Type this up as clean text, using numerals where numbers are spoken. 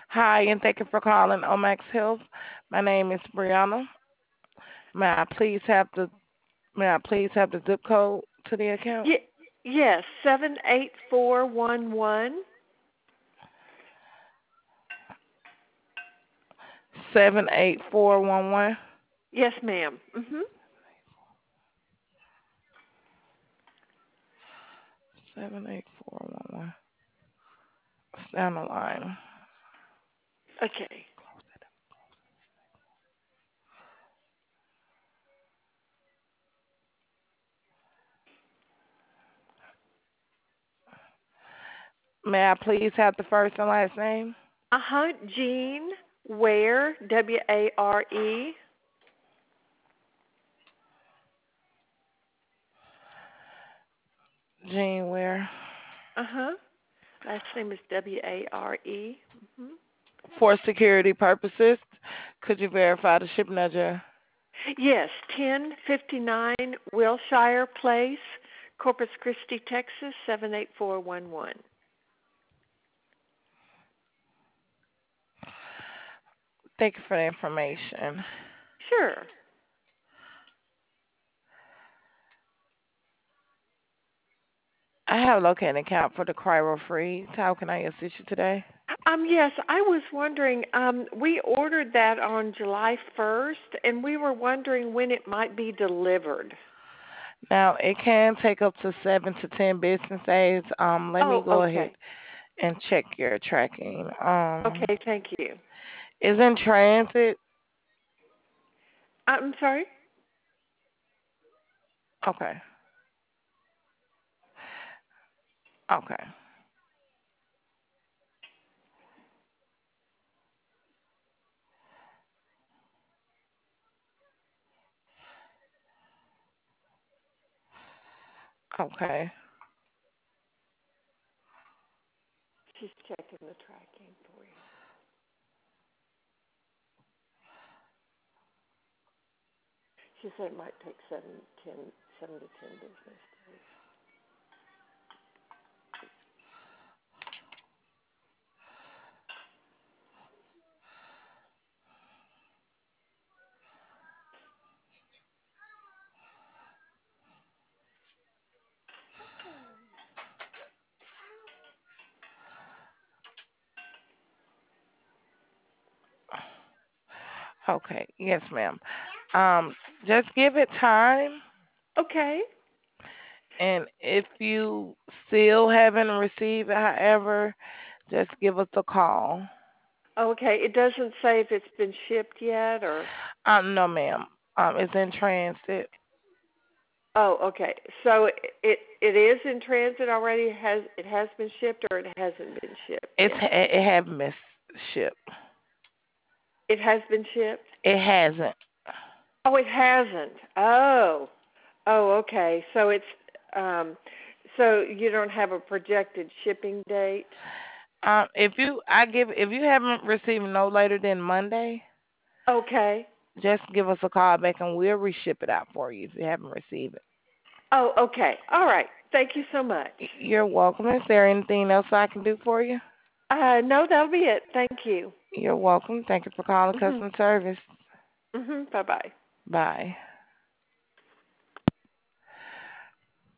Hi, and thank you for calling Omax Health. My name is Brianna. May I please have the May I please have the zip code to the account? Yes, 78411. 78411. Yes, ma'am. Mhm. 78411. Down the line. Okay. May I please have the first and last name? Jean Ware, Ware. Jean Ware. Uh-huh. Last name is Ware. Mhm. For security purposes, could you verify the shipping address? Yes, 1059 Wilshire Place, Corpus Christi, Texas 78411. Thank you for the information. Sure. I have located an account for the Cryo Freeze. How can I assist you today? Yes, I was wondering, we ordered that on July 1st, and we were wondering when it might be delivered. Now, it can take up to 7 to 10 business days. Let me Oh, go ahead okay. and check your tracking. Okay, thank you. Is in transit. I'm sorry? Okay. Okay. Okay. She's checking the tracking for you. She said it might take 7 to 10 business days. Okay. Yes, ma'am. Um, just give it time, Okay. and if you still haven't received it, however, just give us a call. Okay. It doesn't say if it's been shipped yet or. No, ma'am. It's in transit. Oh, okay. So it is in transit already. Has been shipped or it hasn't been shipped yet? It haven't been shipped. It has been shipped. It hasn't. Oh, it hasn't. Oh. Oh, okay. So it's so you don't have a projected shipping date? If you haven't received no later than Monday, Okay. just give us a call back and we'll reship it out for you if you haven't received it. Oh, okay. All right. Thank you so much. You're welcome. Is there anything else I can do for you? No, that'll be it. Thank you. You're welcome. Thank you for calling Mhm. customer service. Mhm. Bye-bye. Bye.